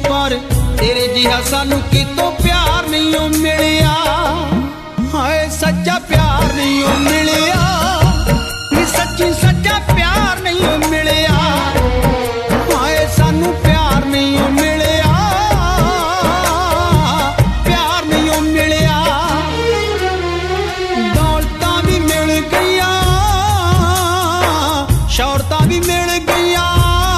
पर तेरे जिहा सानू कितों प्यार नहीं मिलिया। हाय सच्चा प्यार नहीं मिलिया, सच्ची सच्चा प्यार नहीं मिलिया। हाय सानू प्यार नहीं मिलिया, प्यार नहीं मिलिया। दौलतां भी मिल गईयां, शौहरतां भी मिल गईयां।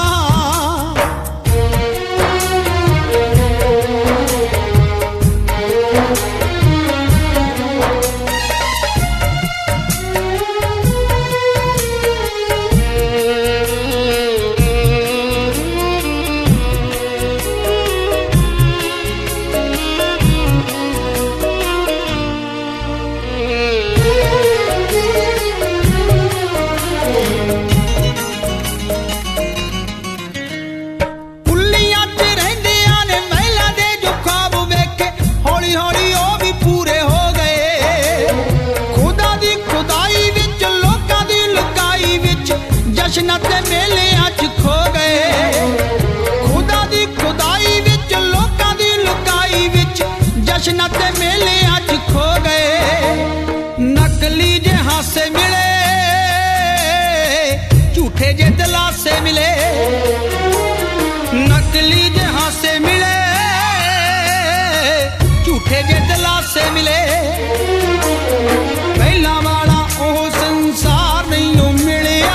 जश्नां ते मेलियां च खो गए, खुदा दी खुदाई विच लोकां दी लुकाई विच जश्नां ते मेलियां च खो गए। नकली जे हासे मिले, झूठे जे दिलासे मिले। नकली जे हासे मिले, झूठे जे दिलासे मिले। पहला वाला ओह संसार नहीं मिलिया।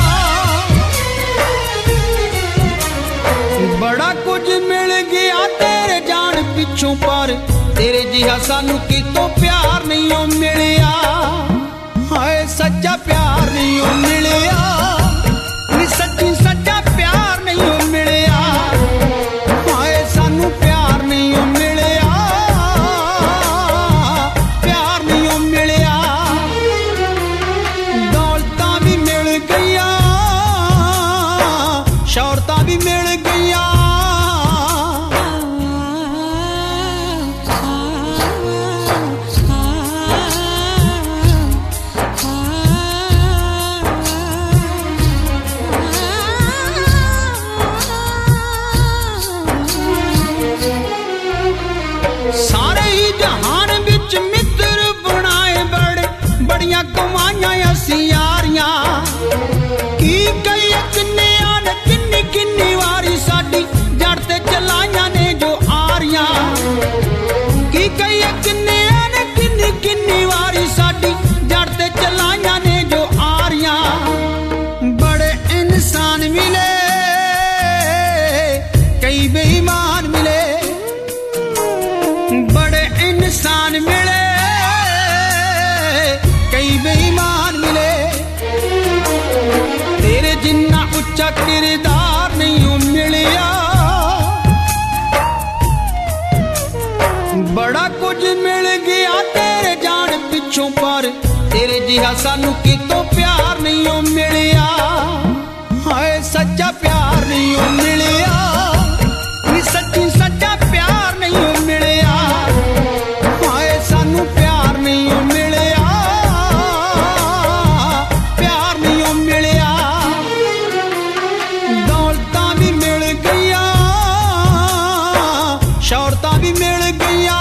बड़ा कुछ मिल गया तेरे जान पिछों पर तेरे जिहा सानू कितों प्यार नहीं मिलिया। हाय सच्चा प्यार नहीं मिलिया, सच्ची सच्चा प्यार नहीं मिलिया। हाय सानू प्यार नहीं मिलिया, प्यार नहीं मिलिया। दौलतां भी मिल गईयां, शौहरतां भी मिल गईयां। सारे ही जहान विच मित्र बनाए बड़े, बड़ियां कमाइयां असीं यारियां। की कई किन्नियां ने किन्नी किन्नी वारी साडी जड़ ते चलाइयां ने जो आरियां। की कई किन्नियां ने किन्नी किन्नी वारी साडी जड़ ते चलाइयां ने जो आरियां। बड़े इंसान मिले, कई बेईमान मिले। बड़े इंसान मिले, कई बेईमान मिले। तेरे जिन्ना उच्चा किरदार नहीं मिलिया। बड़ा कुछ मिल गया तेरे जान पिछों पर तेरे जिहा सानू कितों प्यार नहीं मिलिया। हाय सच्चा प्यार नहीं मिलिया, सच्ची सच्चा प्यार नहीं मिलिया। हाय सानू प्यार नहीं मिलिया, प्यार नहीं मिलिया। दौलतां भी मिल गईयां, शौहरतां भी मिल गईयां।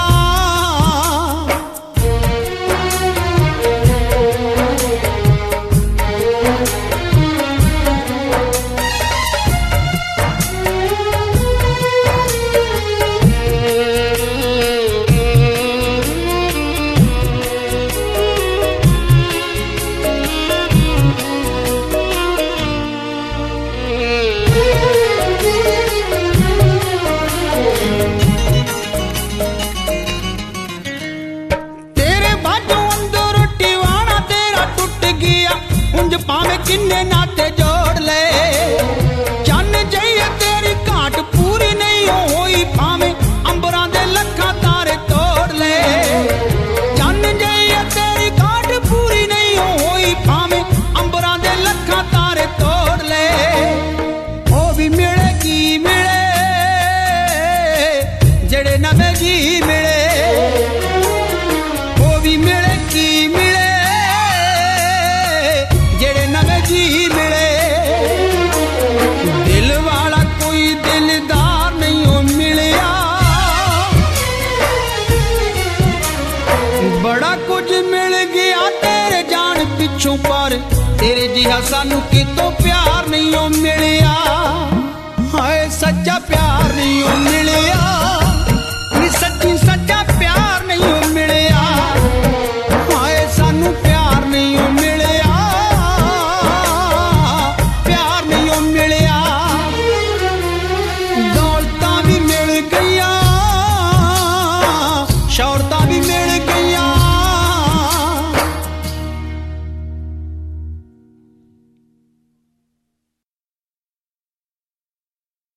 ਪਿੱਛੋਂ ਪਰ ਤੇਰੇ ਜਿਹਾ ਸਾਨੂੰ ਕਿਤੋਂ ਪਿਆਰ ਨਹੀਂ ਓ ਮਿਲਿਆ ਹਾਏ ਸੱਚਾ ਪਿਆਰ ਨਹੀਂ ਓ